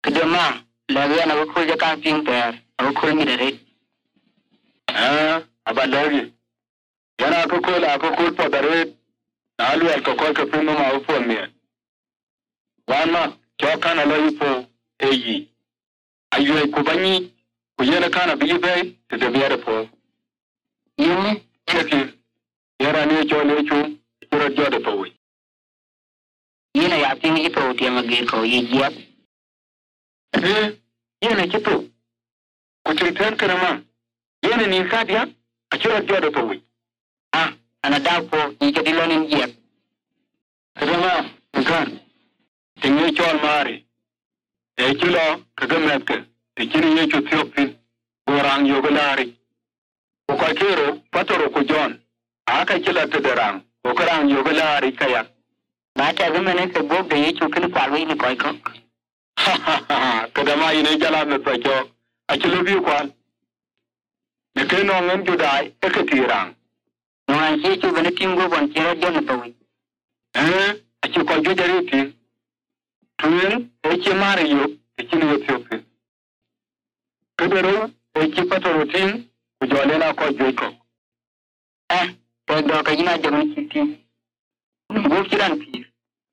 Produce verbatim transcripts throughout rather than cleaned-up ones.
Kedema lagi na ko ja kan ping per ko mi dare ah abalagi yana ko ko la ko ko podare nalu al ko ko ping no ma fo mi wana kyo kana lo yipo eyi ayo ko bani ko yana kana bi be te de biere po yumi cheki yara ne jo ne chu ko jo de po wi yina ya ping ipo ti ma ge ko yi ya eh yana kipo ko tinten kana ma yana ni sadia a kira jo de po wi ah ana da po ni ke dilonin ya Kadama kan tinye chol mari e kilo kagametke tikini ye chuthiopin gorang yogalari ko kakero patoro ko jon aka kila tederang ko karang yogalari kaya ba ta zama ne ka bog da ye chukin kwalwai ni koi ko kadama ine jala me pacho a kilo bi kwal ne keno ngam judai eketirang no an ye chu bane tingo bon kira jon to wi eh a chu ko judari tin tuyen e che mari yo e kini Ethiopia kedero e che patoro tin ku jolela ko joiko eh to do ka ina da mun kiti go kiran pi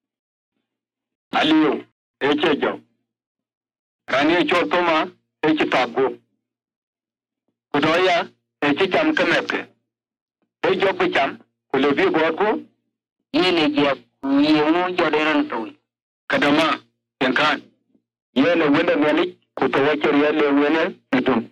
aliyo e che jo rani cho toma e che tago kudoya e che cham kameke e jo ku cham ku le vi gogo yene je ni mu jo de ran to wi kadama yankan yele wenda meli ku to wacher yele wene idum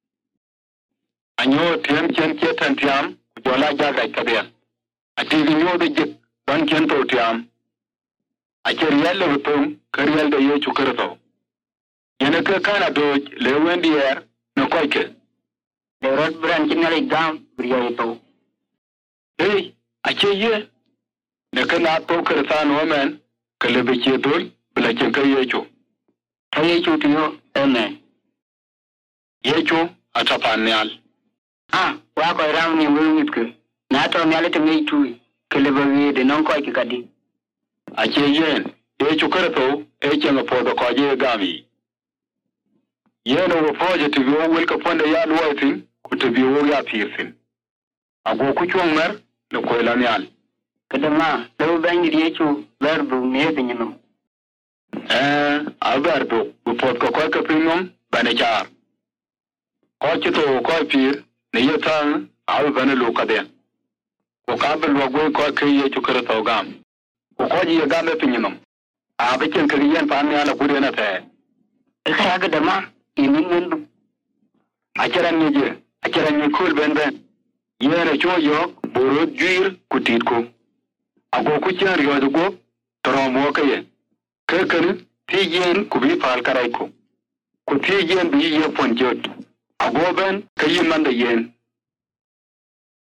anyo tem chen che tan tiam ku jola jaga kabya ati nyo de je don chen to tiam a cher yele wutum kar yelde ye chu karto yana ka kana do le wendi yer no koike de rod bran kinale gam briya to hey a che ye ne kana to karta no men kale be che dol bla chen kai ye chu ta ye chu tiyo ene ye chu atapanyal ah wa ko ram ni mu mitke na to mi ale te mi tu kele ba wi de non ko ki kadi a che yen ye chu karto e che no podo ko je gami ye no wo foje ti wo wel ka fonda ya luwaitin ku te bi wo ya firsin ago ku chong mer no ko elanial kadama do bangi ye chu verbu me de nyino eh alberto bu pod ko ko ka primum bane char ko chito ko pir ne yetan al bane lo ka de ko ka bel wo go ko ke ye chu karto gam ko ko ji ga me pinyum a bikin kariyan fa ne ala kure na ta ka ga dama imin mun a kiran ne je a kiran ne kul ben ben yere cho yo boro juir kutit ko ago ku chen ryo go toro mo ka ye ke kan ti yen ku bi fal karai ko ku ti yen bi ye pon jot ago ben kayi man da yen